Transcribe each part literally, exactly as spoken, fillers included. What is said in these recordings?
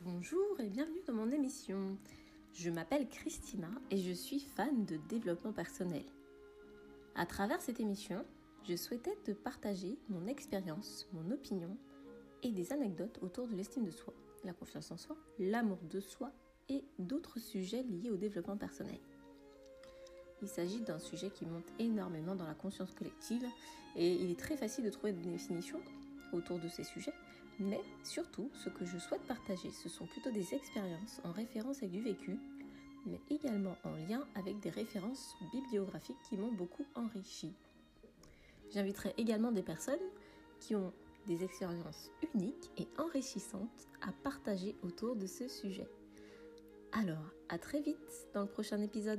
Bonjour et bienvenue dans mon émission. Je m'appelle Christina et je suis fan de développement personnel. À travers cette émission, je souhaitais te partager mon expérience, mon opinion et des anecdotes autour de l'estime de soi, la confiance en soi, l'amour de soi et d'autres sujets liés au développement personnel. Il s'agit d'un sujet qui monte énormément dans la conscience collective et il est très facile de trouver des définitions autour de ces sujets. Mais surtout, ce que je souhaite partager, ce sont plutôt des expériences en référence avec du vécu, mais également en lien avec des références bibliographiques qui m'ont beaucoup enrichi. J'inviterai également des personnes qui ont des expériences uniques et enrichissantes à partager autour de ce sujet. Alors, à très vite dans le prochain épisode.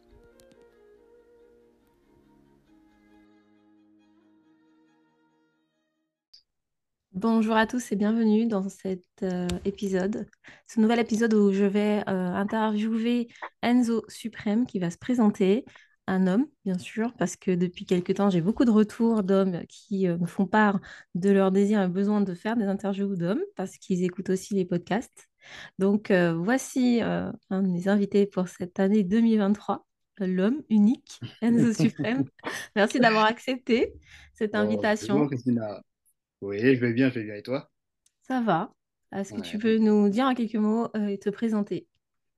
Bonjour à tous et bienvenue dans cet euh, épisode, ce nouvel épisode où je vais euh, interviewer Enzo Suprême qui va se présenter, un homme bien sûr, parce que depuis quelque temps j'ai beaucoup de retours d'hommes qui euh, me font part de leur désir et besoin de faire des interviews d'hommes parce qu'ils écoutent aussi les podcasts. Donc euh, voici euh, un de mes invités pour cette année deux mille vingt-trois, l'homme unique, Enzo Suprême. Merci d'avoir accepté cette Bon, bonjour invitation. Christina. Oui, je vais bien, je vais bien. Et toi? Ça va. Est-ce que tu Ouais. peux nous dire en quelques mots euh, et te présenter?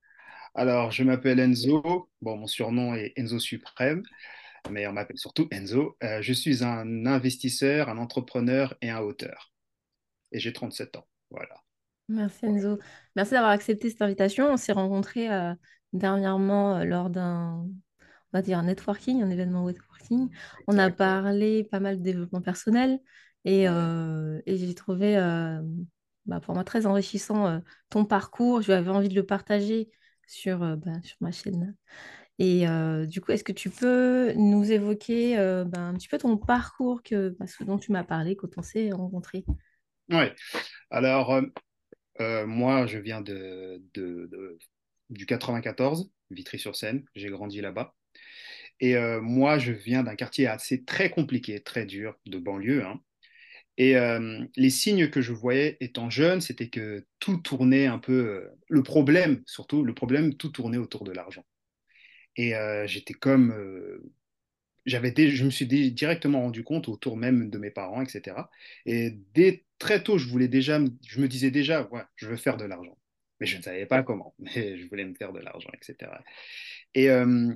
Alors, je m'appelle Enzo. Bon, mon surnom est Enzo Suprême, mais on m'appelle surtout Enzo. Euh, je suis un investisseur, un entrepreneur et un auteur. Et j'ai trente-sept ans. Voilà. Merci Voilà. Enzo. Merci d'avoir accepté cette invitation. On s'est rencontrés euh, dernièrement euh, lors d'un, on va dire, un networking, un événement networking. On a Exact. Ouais. parlé pas mal de développement personnel et, Ouais. euh, et j'ai trouvé, euh, bah, pour moi, très enrichissant euh, ton parcours. J'avais envie de le partager sur, euh, bah, sur ma chaîne. Et euh, du coup, est-ce que tu peux nous évoquer euh, ben, un petit peu ton parcours, que, bah, ce dont tu m'as parlé quand on s'est rencontrés? Ouais. Alors, euh, euh, moi, je viens de, de- de- du quatre-vingt-quatorze, Vitry-sur-Seine. J'ai grandi là-bas. Et euh, moi, je viens d'un quartier assez très compliqué, très dur, de banlieue, hein. Et euh, les signes que je voyais étant jeune, c'était que tout tournait un peu, euh, le problème, surtout, le problème, tout tournait autour de l'argent. Et euh, j'étais comme, euh, j'avais dé- je me suis dé- directement rendu compte autour même de mes parents, et cetera. Et dès très tôt, je voulais déjà, me- je me disais déjà, ouais, je veux faire de l'argent. Mais je ne savais pas comment, mais je voulais me faire de l'argent, et cetera. Et euh,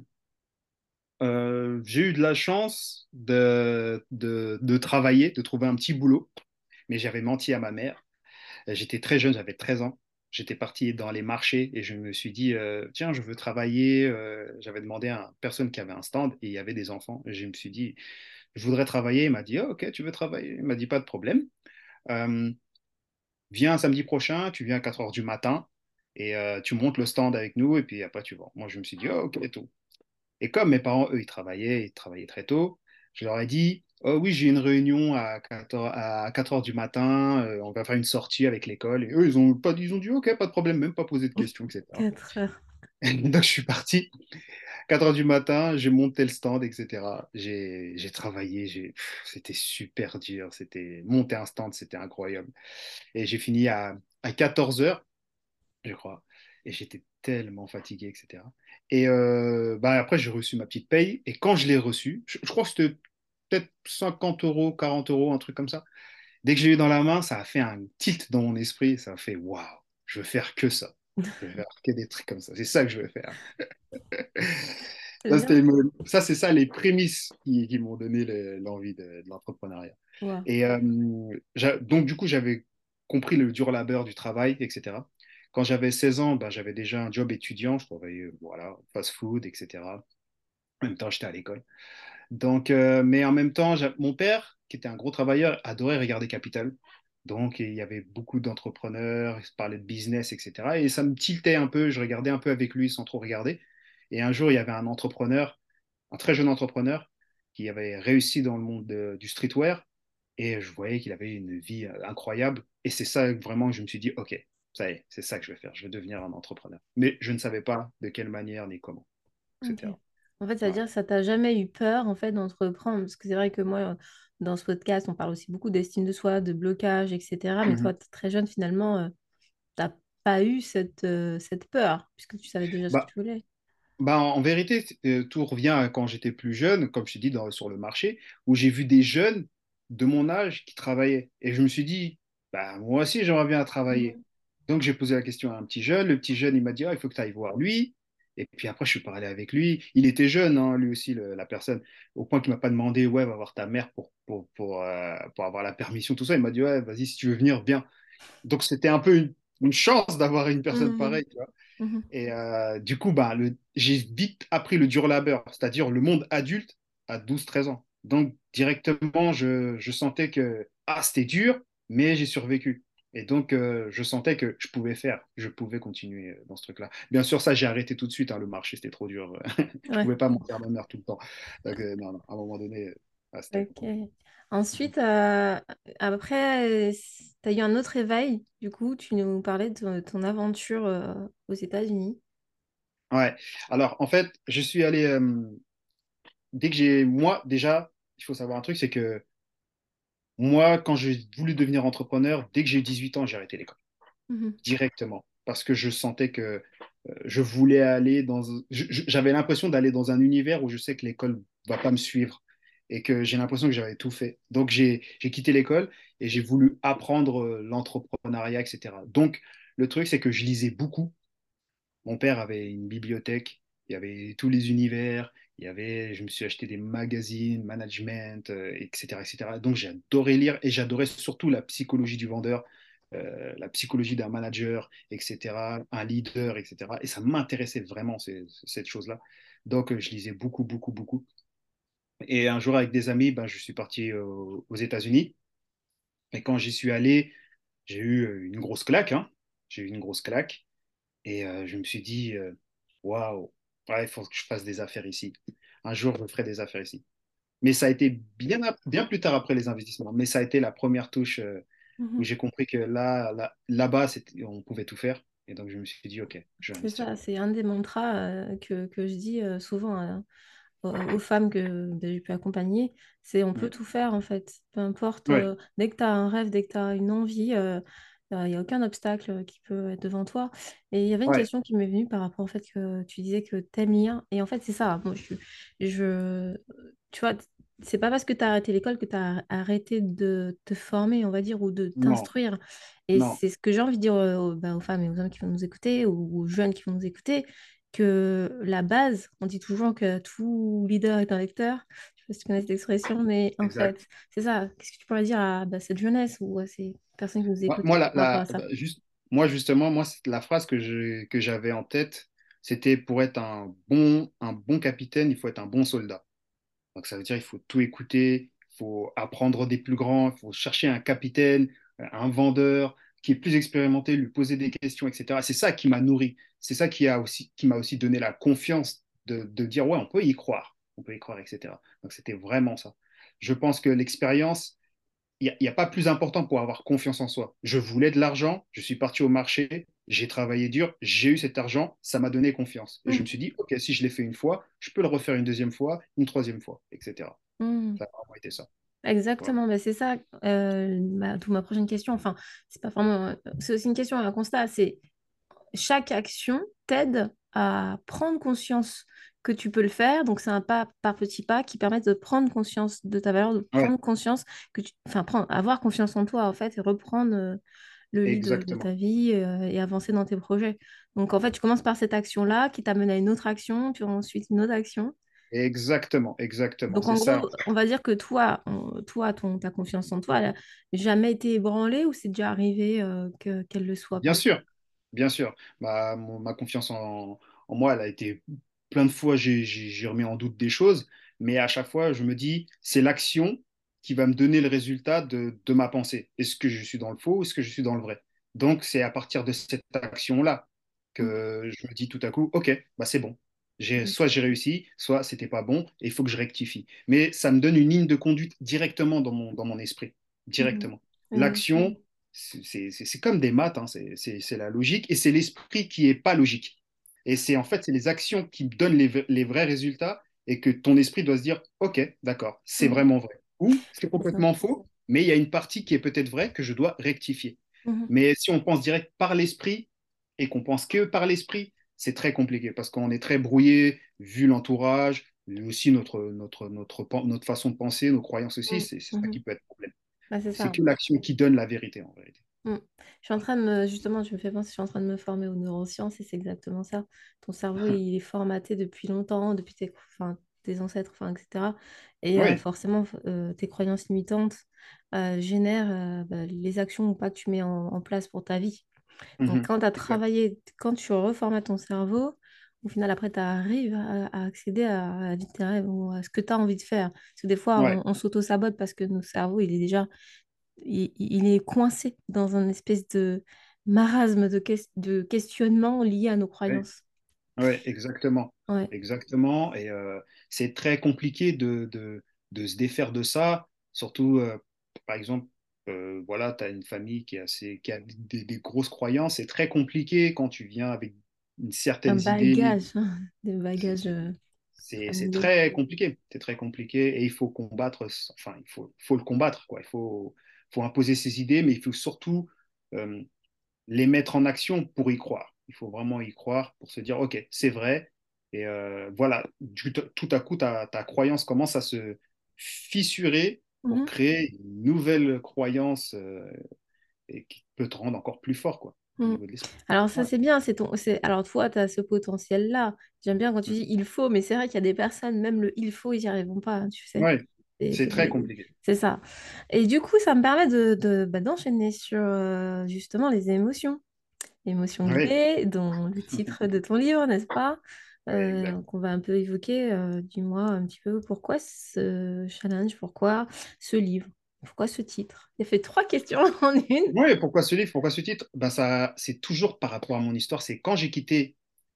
euh, j'ai eu de la chance de, de, de travailler, de trouver un petit boulot, mais j'avais menti à ma mère. Euh, J'étais très jeune, j'avais treize ans. J'étais parti dans les marchés et je me suis dit, euh, tiens, je veux travailler. Euh, j'avais demandé à une personne qui avait un stand et il y avait des enfants. Et je me suis dit, je voudrais travailler. Il m'a dit, oh, ok, tu veux travailler? Il m'a dit, pas de problème. Euh, Viens samedi prochain, tu viens à quatre heures du matin et euh, tu montes le stand avec nous et puis après tu vas. Moi, je me suis dit, oh, ok, et tout. Et comme mes parents, eux, ils travaillaient, ils travaillaient très tôt, je leur ai dit, oh oui, j'ai une réunion à quatre heures, à quatre heures du matin, euh, on va faire une sortie avec l'école. Et eux, ils ont, pas, ils ont dit, ok, pas de problème, même pas posé de questions, et cetera. Quatre heures. Donc, je suis parti. quatre heures du matin, j'ai monté le stand, et cetera. J'ai, j'ai travaillé, j'ai, pff, c'était super dur. C'était, monter un stand, c'était incroyable. Et j'ai fini à, à quatorze heures je crois. Et j'étais tellement fatigué, et cetera. Et euh, bah, après, j'ai reçu ma petite paye. Et quand je l'ai reçue, je, je crois que c'était peut-être cinquante euros, quarante euros, un truc comme ça. Dès que j'ai eu dans la main, ça a fait un tilt dans mon esprit. Ça a fait waouh, je veux faire que ça. Je veux faire que des trucs comme ça. C'est ça que je veux faire. C'est Ça, bien. c'était une- ça, c'est ça les prémices qui, qui m'ont donné le- l'envie de, de l'entrepreneuriat. Wow. Et euh, j'a- donc, du coup, j'avais compris le dur labeur du travail, et cetera. Quand j'avais seize ans, bah, j'avais déjà un job étudiant. Je travaillais, voilà, fast-food, et cetera. En même temps, j'étais à l'école. Donc, euh, mais en même temps, j'a- mon père, qui était un gros travailleur, adorait regarder Capital. Donc, il y avait beaucoup d'entrepreneurs, il se parlait de business, et cetera. Et ça me tiltait un peu, je regardais un peu avec lui sans trop regarder. Et un jour, il y avait un entrepreneur, un très jeune entrepreneur, qui avait réussi dans le monde de- du streetwear. Et je voyais qu'il avait une vie euh, incroyable. Et c'est ça vraiment que je me suis dit, OK, ça y est, c'est ça que je vais faire. Je vais devenir un entrepreneur. Mais je ne savais pas de quelle manière ni comment, Ok. et cetera. En fait, ça veut Voilà. dire que ça t'a jamais eu peur en fait d'entreprendre, parce que c'est vrai que moi, euh, dans ce podcast, on parle aussi beaucoup d'estime de soi, de blocage, et cetera. Mais toi, Mhm. t'es très jeune finalement, euh, t'as pas eu cette, euh, cette peur, puisque tu savais déjà ce que Bah, tu voulais. Bah, en en vérité, euh, tout revient à quand j'étais plus jeune, comme je t'ai dit, dans- sur le marché, où j'ai vu des jeunes de mon âge qui travaillaient. Et je me suis dit, bah, moi aussi, j'aimerais bien travailler. Mhm. Donc, j'ai posé la question à un petit jeune. Le petit jeune, il m'a dit, ah, il faut que tu ailles voir lui. Et puis après, je suis parlé avec lui. Il était jeune, hein, lui aussi, le- la personne, au point qu'il m'a pas demandé, ouais, va voir ta mère pour, pour, pour, euh, pour avoir la permission, tout ça. Il m'a dit, ouais, vas-y, si tu veux venir, viens. Donc, c'était un peu une, une chance d'avoir une personne Mhm. pareille, tu vois. Mhm. Et euh, du coup, bah, le, j'ai vite appris le dur labeur, c'est-à-dire le monde adulte à douze treize ans. Donc, directement, je, je sentais que ah, c'était dur, mais j'ai survécu. Et donc, euh, je sentais que je pouvais faire, je pouvais continuer euh, dans ce truc-là. Bien sûr, ça, j'ai arrêté tout de suite, hein, le marché, c'était trop dur. Je Ouais, pouvais pas mentir à ma mère tout le temps. Donc, euh, non, non, à un moment donné, euh, ah, c'était... ok. Ensuite, euh, après, tu as eu un autre éveil. Du coup, tu nous parlais de ton aventure euh, aux États-Unis. Ouais. Alors, en fait, je suis allé... euh, dès que j'ai... Moi, déjà, il faut savoir un truc, c'est que moi, quand j'ai voulu devenir entrepreneur, dès que j'ai eu dix-huit ans, j'ai arrêté l'école Mhm. directement parce que je sentais que euh, je voulais aller dans. je- je- J'avais l'impression d'aller dans un univers où je sais que l'école va pas me suivre et que j'ai l'impression que j'avais tout fait. Donc, j'ai j'ai quitté l'école et j'ai voulu apprendre euh, l'entrepreneuriat, et cetera. Donc, le truc, c'est que je lisais beaucoup. Mon père avait une bibliothèque, il y avait tous les univers, il y avait, je me suis acheté des magazines, management, euh, et cetera, et cetera. Donc j'adorais lire et j'adorais surtout la psychologie du vendeur, euh, la psychologie d'un manager, et cetera, un leader, et cetera. Et ça m'intéressait vraiment ces- cette chose-là. Donc euh, je lisais beaucoup, beaucoup, beaucoup. Et un jour avec des amis, ben, je suis parti euh, aux États-Unis. Et quand j'y suis allé, j'ai eu euh, une grosse claque, hein. J'ai eu une grosse claque. Et euh, je me suis dit, euh, waouh, ouais, il faut que je fasse des affaires ici. Un jour, je ferai des affaires ici. Mais ça a été bien, ap- bien plus tard après les investissements. Mais ça a été la première touche euh, où Mhm. j'ai compris que là, là, là-bas, c'était- on pouvait tout faire. Et donc, je me suis dit, OK, je vais C'est investir ça, là-bas. c'est un des mantras euh, que, que je dis euh, souvent à- aux aux femmes que ben, j'ai pu accompagner, c'est on peut Ouais, tout faire en fait. Peu importe, ouais, euh, dès que tu as un rêve, dès que tu as une envie, il n'y a aucun obstacle qui peut être devant toi. Et il y avait une ouais, question qui m'est venue par rapport au fait que tu disais que tu aimes lire. Et en fait, c'est ça. Moi, je, je, tu vois, c'est pas parce que tu as arrêté l'école que tu as arrêté de te former, on va dire, ou de non, t'instruire. Et non, c'est ce que j'ai envie de dire euh, aux, bah, aux femmes et aux hommes qui vont nous écouter, ou aux jeunes qui vont nous écouter, que la base, on dit toujours que tout leader est un lecteur. Je sais pas si tu connais cette expression, mais en exact. fait, c'est ça. Qu'est-ce que tu pourrais dire à bah, cette jeunesse ou à ces personnes qui nous Moi, écoutent moi, la, par rapport à la- ça? bah, juste, moi justement, moi, c'est- la phrase que je- que j'avais en tête, c'était pour être un bon, un bon capitaine, il faut être un bon soldat. Donc ça veut dire qu'il faut tout écouter, il faut apprendre des plus grands, il faut chercher un capitaine, un vendeur qui est plus expérimenté, lui poser des questions, et cetera. C'est ça qui m'a nourri. C'est ça qui a aussi, qui m'a aussi donné la confiance de, de dire ouais, on peut y croire, on peut y croire, et cetera. Donc c'était vraiment ça. Je pense que l'expérience, il n'y a, il y a pas plus important pour avoir confiance en soi. Je voulais de l'argent, je suis parti au marché, j'ai travaillé dur, j'ai eu cet argent, ça m'a donné confiance. Et je me Mhm. suis dit, OK, si je l'ai fait une fois, je peux le refaire une deuxième fois, une troisième fois, et cetera. Mhm. Ça a vraiment été ça. Voilà. Exactement, bah, c'est ça, euh, bah, d'où ma prochaine question. Enfin, c'est pas vraiment, euh, c'est aussi une question, un constat. C'est chaque action t'aide à prendre conscience que tu peux le faire. Donc, c'est un pas par petit pas qui permet de prendre conscience de ta valeur, de Ouais, prendre conscience que tu, enfin, prendre, avoir confiance en toi, en fait, et reprendre euh, le lead de, de exactement. ta vie euh, et avancer dans tes projets. Donc, en fait, tu commences par cette action-là qui t'amène à une autre action, puis ensuite une autre action. Exactement, exactement. Donc, C'est en ça. gros, on va dire que toi, on- toi, ton, ta confiance en toi, elle n'a jamais été ébranlée ou c'est déjà arrivé euh, que, qu'elle ne le soit Bien pas? sûr, bien sûr. Ma, mon- ma confiance en, en moi, elle a été plein de fois, j'ai j'ai- j'ai remis en doute des choses, mais à chaque fois, je me dis, c'est l'action qui va me donner le résultat de, de ma pensée. Est-ce que je suis dans le faux ou est-ce que je suis dans le vrai? Donc, c'est à partir de cette action-là que je me dis tout à coup, OK, bah c'est bon. J'ai, Mhm. soit j'ai réussi, soit c'était pas bon et il faut que je rectifie. Mais ça me donne une ligne de conduite directement dans mon, dans mon esprit, Mhm. directement. Exactement. L'action, c'est c'est- c'est comme des maths, hein, c'est c'est- c'est la logique, et c'est l'esprit qui est pas logique. Et c'est en fait, c'est les actions qui donnent les, v- les vrais résultats et que ton esprit doit se dire, OK, d'accord, c'est Mhm. vraiment vrai. Ou c'est C'est ça. complètement faux, mais il y a une partie qui est peut-être vraie que je dois rectifier. Mhm. Mais si on pense direct par l'esprit, et qu'on pense que par l'esprit, c'est très compliqué parce qu'on est très brouillé, vu l'entourage, mais aussi notre, notre, notre, pen- notre façon de penser, nos croyances aussi, Mm, c'est c'est ça qui mhm. peut être problème. Bah, c'est C'est ça. que l'action qui donne la vérité en vérité. Mm. Je suis en train de me, justement, je me fais penser, je suis en train de me former aux neurosciences et c'est exactement ça. Ton cerveau, il est formaté depuis longtemps, depuis tes, enfin, tes ancêtres, enfin, et cetera. Et euh, Oui. forcément, euh, tes croyances limitantes euh, génèrent euh, bah, les actions ou pas que tu mets en, en place pour ta vie. Donc, Mhm. quand tu as Exact. travaillé, quand tu reformates ton cerveau, au final, après, tu arrives à, à accéder à, à la vie de tes rêves ou à ce que tu as envie de faire. Parce que des fois, Ouais. on, on s'auto-sabote parce que notre cerveau, il est déjà il, il est coincé dans un espèce de marasme de, ques- de questionnement lié à nos Ouais. croyances. Ouais, exactement. Ouais, Exactement. Et euh, c'est très compliqué de, de, de se défaire de ça. Surtout, euh, par exemple, euh, voilà, tu as une famille qui, est assez, qui a des, des grosses croyances. C'est très compliqué quand tu viens avec une un certaines idées. bagage, hein, des C'est bagages c'est- euh, c'est- c'est familiaux. très compliqué. C'est très compliqué et il faut combattre, enfin, il faut, faut le combattre, quoi. Il faut, faut imposer ses idées, mais il faut surtout euh, les mettre en action pour y croire. Il faut vraiment y croire pour se dire, OK, c'est vrai. Et euh, voilà, du- tout à coup, ta, ta croyance commence à se fissurer pour Mhm, créer une nouvelle croyance euh, et qui peut te rendre encore plus fort, quoi, au mhm. niveau de l'esprit. Alors ça Ouais, c'est bien, c'est ton, c'est, alors toi tu as ce potentiel-là. J'aime bien quand tu dis il faut, mais c'est vrai qu'il y a des personnes, même le il faut, ils n'y arriveront pas, hein, tu sais. ouais, C'est c'est c'est très des- compliqué. c'est ça. Et du coup, ça me permet de, de- bah, d'enchaîner sur euh, justement les émotions. Émotions Oui, guidées, dont le titre de ton livre, n'est-ce pas? ouais, Euh, exact. qu'on va un peu évoquer. Euh, dis-moi un petit peu pourquoi ce challenge, pourquoi ce livre, pourquoi ce titre? J'ai fait trois questions en une. Oui, pourquoi ce livre, pourquoi ce titre? Ben ça, c'est toujours par rapport à mon histoire. C'est quand j'ai quitté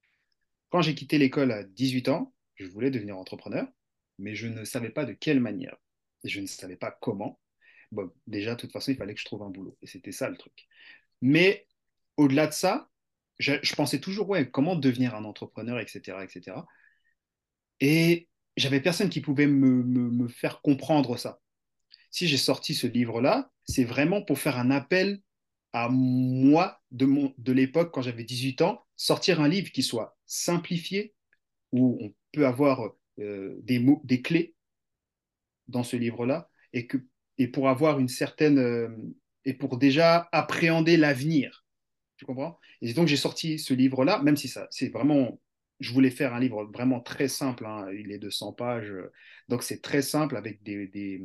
Quand j'ai quitté l'école à dix-huit ans, je voulais devenir entrepreneur, mais je ne savais pas de quelle manière. Je ne savais pas comment. Bon, déjà, de toute façon, il fallait que je trouve un boulot. Et c'était ça le truc. Mais au-delà de ça, je, je pensais toujours, ouais, comment devenir un entrepreneur, et cetera, et cetera. Et j'avais personne qui pouvait me, me, me faire comprendre ça. Si j'ai sorti ce livre-là, c'est vraiment pour faire un appel à moi de, mon, de l'époque, quand j'avais dix-huit ans, sortir un livre qui soit simplifié, où on peut avoir euh, des mots, des clés dans ce livre-là, et, que, et pour avoir une certaine, euh, et pour déjà appréhender l'avenir. Tu comprends? Et donc j'ai sorti ce livre-là, même si ça, c'est vraiment, je voulais faire un livre vraiment très simple, hein, il est de cent pages, euh, donc c'est très simple avec des, des,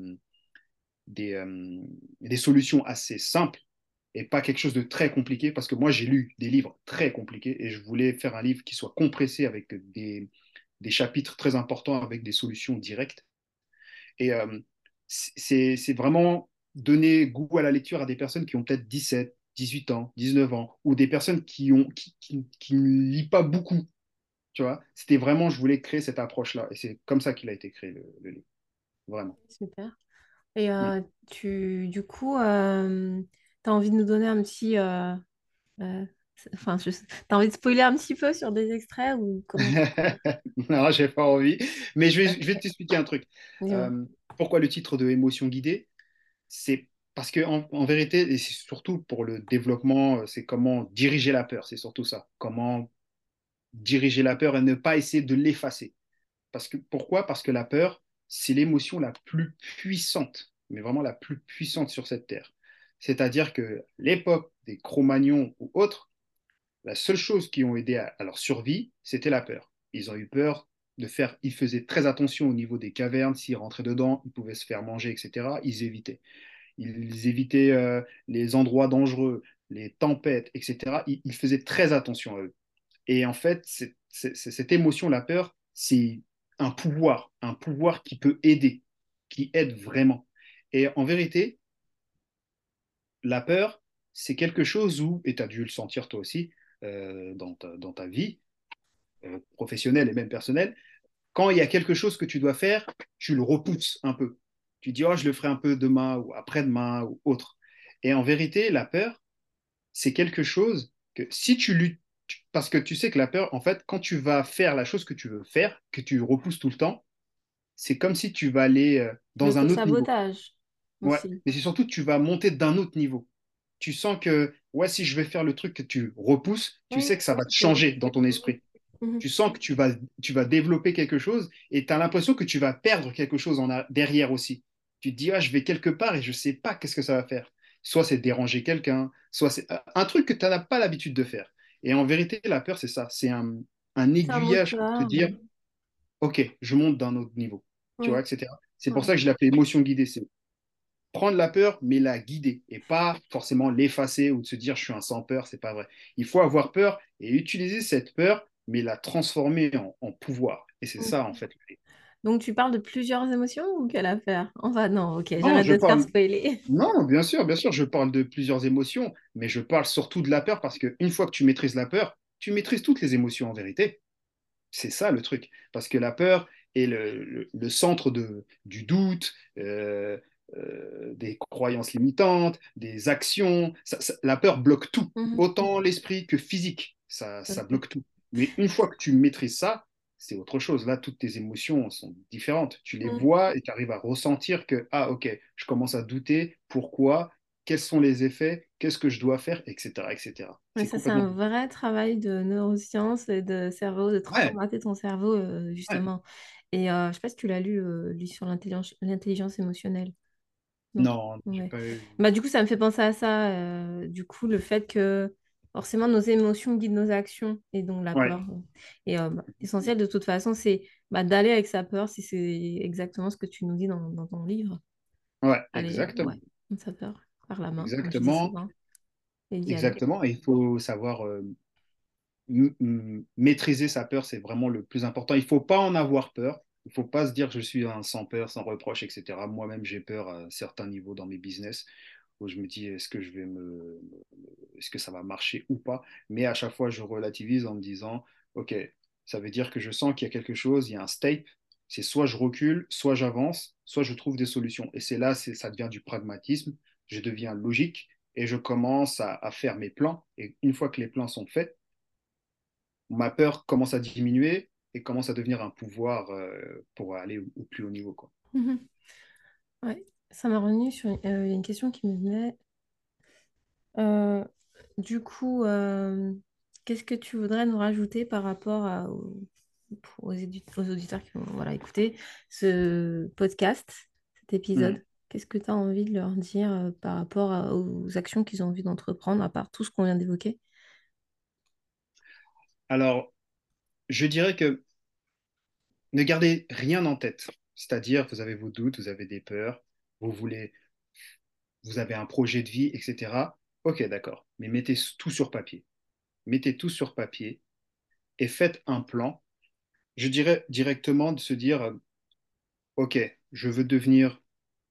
des, euh, des solutions assez simples et pas quelque chose de très compliqué, parce que moi j'ai lu des livres très compliqués et je voulais faire un livre qui soit compressé avec des, des chapitres très importants avec des solutions directes. Et euh, c'est c'est vraiment donner goût à la lecture à des personnes qui ont peut-être dix-sept, dix-huit ans, dix-neuf ans, ou des personnes qui, ont, qui, qui, qui ne lisent pas beaucoup. Tu vois, c'était vraiment, je voulais créer cette approche-là. Et c'est comme ça qu'il a été créé, le, le livre. Vraiment. Super. Et Mm. euh, tu, du coup, euh, tu as envie de nous donner un petit... euh, euh, enfin, je... tu as envie de spoiler un petit peu sur des extraits ou comment tu... Non, j'ai pas envie. Mais je vais, je vais Ok, t'expliquer un truc. dis-moi. Euh, pourquoi le titre de Émotion guidée? C'est parce que en, en vérité, et c'est surtout pour le développement, euh, c'est comment diriger la peur. C'est surtout ça. Comment diriger la peur et ne pas essayer de l'effacer. Parce que, pourquoi? Parce que la peur, c'est l'émotion la plus puissante, mais vraiment la plus puissante sur cette terre. C'est-à-dire que l'époque des Cro-Magnons ou autres, la seule chose qui ont aidé à, à leur survie, c'était la peur. Ils ont eu peur de faire, ils faisaient très attention au niveau des cavernes, s'ils rentraient dedans, ils pouvaient se faire manger, et cetera. Ils évitaient. Ils évitaient euh, les endroits dangereux, les tempêtes, et cetera. Ils, ils faisaient très attention à eux. Et en fait, c'est, c'est, c'est cette émotion, la peur, c'est un pouvoir, un pouvoir qui peut aider, qui aide vraiment. Et en vérité, la peur, c'est quelque chose où, et tu as dû le sentir toi aussi euh, dans, ta, dans ta vie euh, professionnelle et même personnelle, quand il y a quelque chose que tu dois faire, tu le repousses un peu. Tu dis, oh, je le ferai un peu demain ou après-demain ou autre. Et en vérité, la peur, c'est quelque chose que si tu luttes, parce que tu sais que la peur, en fait, quand tu vas faire la chose que tu veux faire, que tu repousses tout le temps, c'est comme si tu vas aller euh, dans un autre niveau. L'auto-sabotage Ouais, aussi. mais c'est surtout que tu vas monter d'un autre niveau. tu sens que, ouais, si je vais faire le truc que tu repousses, tu Oui, sais que ça va te c'est- changer dans ton esprit. Mhm. Tu sens que tu vas, tu vas développer quelque chose et tu as l'impression que tu vas perdre quelque chose en a- derrière aussi. Tu te dis, ah, je vais quelque part et je sais pas qu'est-ce que ça va faire. Soit c'est déranger quelqu'un, soit c'est un truc que tu n'as pas l'habitude de faire. Et en vérité, la peur, c'est ça. C'est un, un C'est un aiguillage pour te moteur. dire, OK, je monte d'un autre niveau. Tu vois, Oui. et cetera. C'est pour Ouais. ça que je l'appelle émotion guidée. C'est prendre la peur, mais la guider et pas forcément l'effacer ou de se dire je suis un sans peur, c'est pas vrai. Il faut avoir peur et utiliser cette peur, mais la transformer en, en pouvoir. Et c'est ça, en Ok. fait. Donc, tu parles de plusieurs émotions ou quelle affaire? Enfin, non, ok, Non, j'arrête je de te faire parle. spoiler. Non, bien sûr, bien sûr, je parle de plusieurs émotions, mais je parle surtout de la peur parce qu'une fois que tu maîtrises la peur, tu maîtrises toutes les émotions en vérité. C'est ça le truc. Parce que la peur est le, le- le centre de, du doute, euh, euh, des croyances limitantes, des actions. Ça- ça- la peur bloque tout, Mhm. autant l'esprit que physique. Ça, Tout à ça fait. bloque tout. Mais une fois que tu maîtrises ça, c'est autre chose. Là, toutes tes émotions sont différentes. Tu les Mhm. vois et tu arrives à ressentir que, ah, ok, je commence à douter. Pourquoi? Quels sont les effets? Qu'est-ce que je dois faire? Etc. et cetera. Mais C'est ça, c'est complètement. un vrai travail de neurosciences et de cerveau, de Ouais, transformater ton cerveau, euh, ouais. justement. Et euh, je sais pas si tu l'as lu, euh, lu sur l'intelligence, l'intelligence émotionnelle. Non. Non, j'ai Ouais. pas eu. Bah, du coup, ça me fait penser à ça. Euh, du coup, le fait que forcément nos émotions guident nos actions et donc la Ouais. peur. euh. Et euh, bah, l'essentiel de toute façon, c'est bah, d'aller avec sa peur, si c'est exactement ce que tu nous dis dans, dans ton livre. Ouais, Allez, exactement. ouais, prendre sa peur par la main, comme je dis Exactement. souvent, et d'y aller. Exactement. Et il faut savoir euh, m- m- maîtriser sa peur, c'est vraiment le plus important. Il ne faut pas en avoir peur. Il ne faut pas se dire que je suis un sans peur, sans reproche, et cetera. Moi-même, j'ai peur à certains niveaux dans mes business où je me dis est-ce que je vais me, est-ce que ça va marcher ou pas. Mais à chaque fois, je relativise en me disant ok, ça veut dire que je sens qu'il y a quelque chose, il y a un step. C'est soit je recule, soit j'avance, soit je trouve des solutions. Et c'est là, c'est, ça devient du pragmatisme. Je deviens logique et je commence à, à faire mes plans. Et une fois que les plans sont faits, ma peur commence à diminuer et commence à devenir un pouvoir euh, pour aller au, au plus haut niveau, quoi. Mhm. Ouais, ça m'a revenu sur une, euh, une question qui me venait. Euh, du coup, euh, qu'est-ce que tu voudrais nous rajouter par rapport à- aux, aux édu- aux auditeurs qui vont voilà, écouter ce podcast, cet Hmm. épisode? Qu'est-ce que tu as envie de leur dire euh, par rapport à- aux actions qu'ils ont envie d'entreprendre, à part tout ce qu'on vient d'évoquer? Alors, je dirais que ne gardez rien en tête. C'est-à-dire, vous avez vos doutes, vous avez des peurs, vous voulez, vous avez un projet de vie, et cetera. Ok, d'accord. Mais mettez tout sur papier. Mettez tout sur papier et faites un plan. Je dirais directement de se dire, euh, ok, je veux devenir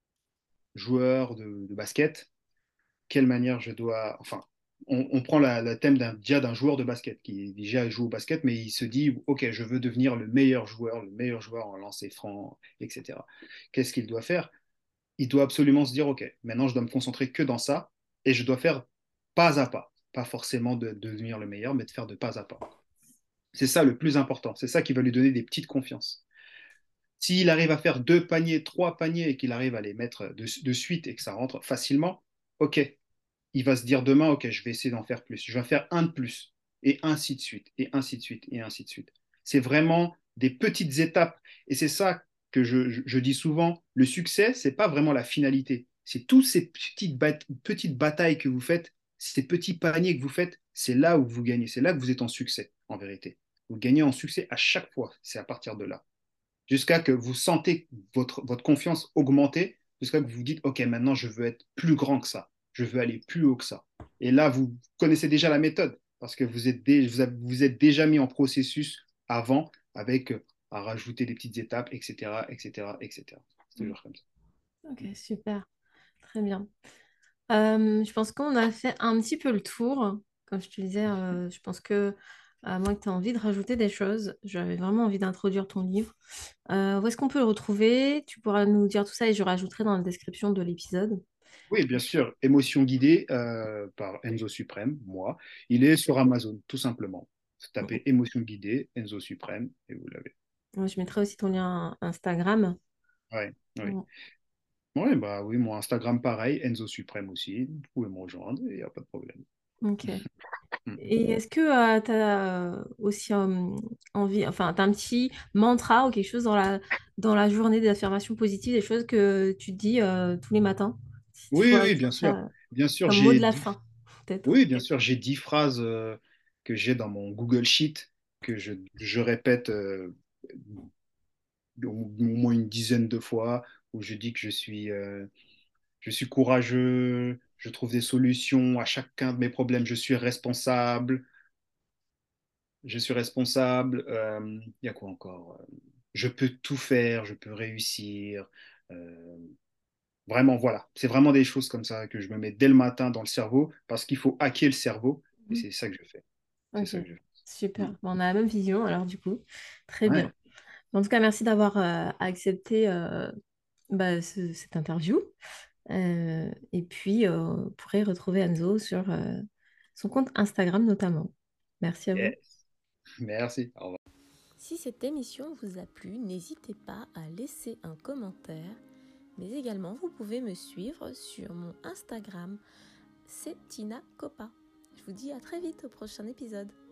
joueur de, de basket. Quelle manière je dois. Enfin, on, on prend la, la thème d'un, déjà d'un joueur de basket qui déjà joue au basket, mais il se dit, OK, je veux devenir le meilleur joueur, le meilleur joueur en lancer franc, et cetera. Qu'est-ce qu'il doit faire? Il doit absolument se dire, OK, maintenant je dois me concentrer que dans ça et je dois faire pas à pas. Pas forcément de, de devenir le meilleur, mais de faire de pas à pas. C'est ça le plus important. C'est ça qui va lui donner des petites confiances. S'il arrive à faire deux paniers, trois paniers et qu'il arrive à les mettre de, de suite et que ça rentre facilement, OK, il va se dire demain, OK, je vais essayer d'en faire plus. Je vais en faire un de plus. Et ainsi de suite, et ainsi de suite, et ainsi de suite. C'est vraiment des petites étapes. Et c'est ça que je, je- je dis souvent. Le succès, c'est pas vraiment la finalité. C'est toutes ces petites, bat- petites batailles que vous faites, ces petits paniers que vous faites, c'est là où vous gagnez. C'est là que vous êtes en succès, en vérité. Vous gagnez en succès à chaque fois. C'est à partir de là. Jusqu'à que vous sentez votre, votre confiance augmenter, jusqu'à que vous vous dites, OK, maintenant je veux être plus grand que ça, je veux aller plus haut que ça. Et là, vous connaissez déjà la méthode, parce que vous êtes, dé- vous avez- vous êtes déjà mis en processus avant, avec euh, à rajouter des petites étapes, et cetera, et cetera, et cetera. C'est Mm. toujours comme ça. Ok, super, très bien. Euh, je pense qu'on a fait un petit peu le tour. Comme je te disais, euh, je pense que, à moins que tu aies envie de rajouter des choses, j'avais vraiment envie d'introduire ton livre. Euh, où est-ce qu'on peut le retrouver? Tu pourras nous dire tout ça et je rajouterai dans la description de l'épisode. Oui, bien Et puis, sûr, Émotion guidée euh, par Enzo Suprême, moi. Il est sur Amazon, tout simplement. Vous tapez Émotion guidée, Enzo Suprême, et vous l'avez. moi, je mettrai aussi ton lien Instagram. Ouais, oui. Mm. Ouais, bah oui, mon Instagram pareil, Enzo Suprême aussi. Vous pouvez me rejoindre, il n'y a pas de problème. Ok. Mm. Et est-ce que tu as aussi euh, envie, enfin, tu as un petit mantra ou quelque chose dans la, dans la journée d'affirmation positive, des choses que tu te dis euh, tous les matins? Si tu Oui, pourrais oui, dire bien sûr. ça Bien sûr, comme mot j'ai de la dix, fin, peut-être. oui, bien sûr, j'ai dix phrases euh, que j'ai dans mon Google Sheet que je, je répète euh, au au moins une dizaine de fois, où je dis que je suis, euh, je suis courageux, je trouve des solutions à chacun de mes problèmes, je suis responsable, je suis responsable. euh, Il y a quoi encore? Euh, Je peux tout faire, je peux réussir. euh, Vraiment, voilà. C'est vraiment des choses comme ça que je me mets dès le matin dans le cerveau parce qu'il faut hacker le cerveau et Mhm. c'est ça que je fais. C'est Ok, ça que je fais. super. Mm. Bon, on a la même vision, alors du coup, très bien. Ouais. En tout cas, merci d'avoir euh, accepté euh, bah, ce- cette interview. Euh, et puis, euh, vous pourrez retrouver Enzo sur euh, son compte Instagram notamment. Merci à vous. Yes. Merci. Au revoir. Si cette émission vous a plu, n'hésitez pas à laisser un commentaire, mais également vous pouvez me suivre sur mon Instagram, c'est Tina Copa. Je vous dis à très vite au prochain épisode.